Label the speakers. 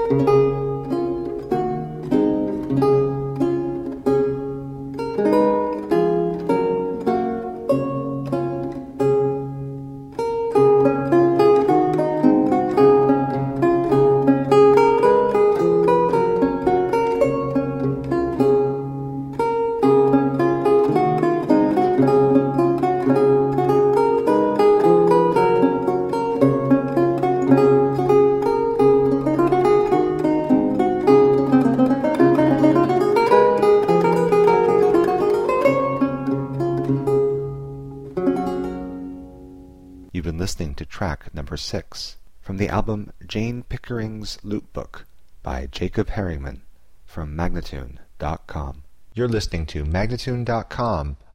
Speaker 1: You've been listening to track number 6 from the album Jane Pickering's Loop Book by Jacob Herringman from Magnatune.com. You're listening to Magnatune.com,